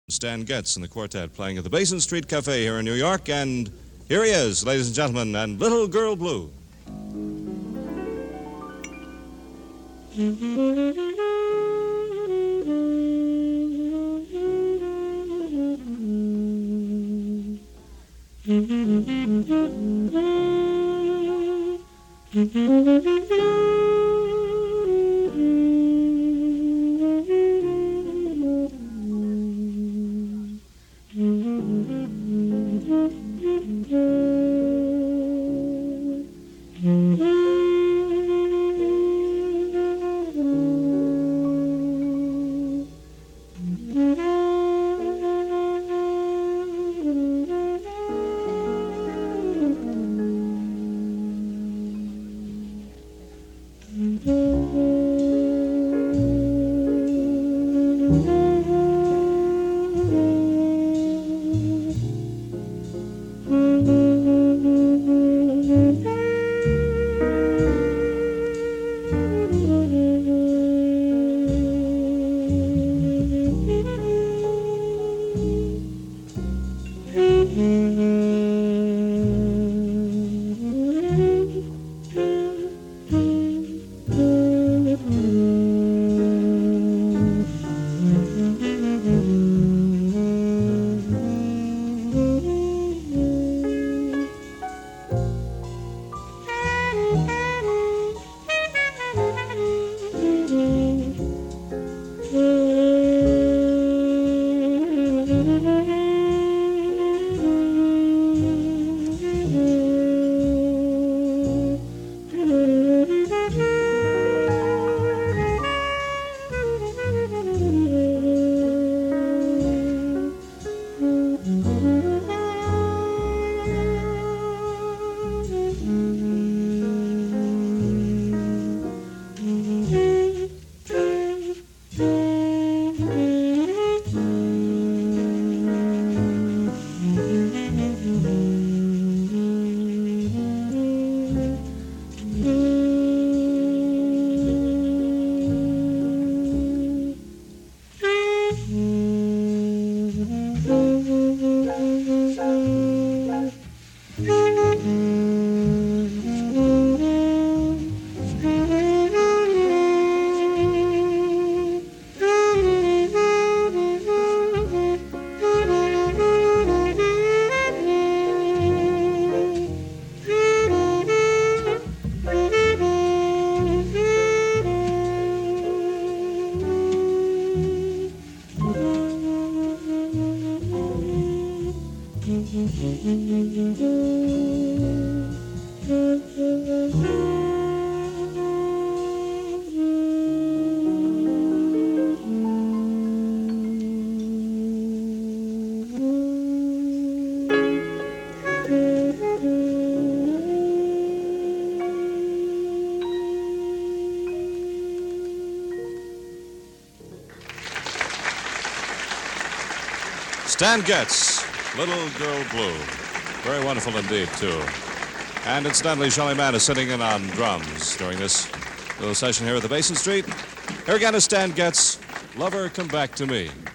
Stan Getz and the quartet playing at the Basin Street Cafe here in New York, and here he is, ladies and gentlemen, and Little Girl Blue. Stan Getz, Little Girl Blue. Very wonderful indeed, too. And incidentally, Shelley Mann is sitting in on drums during this little session here at the Basin Street. Here again is Stan Getz, Lover Come Back to Me.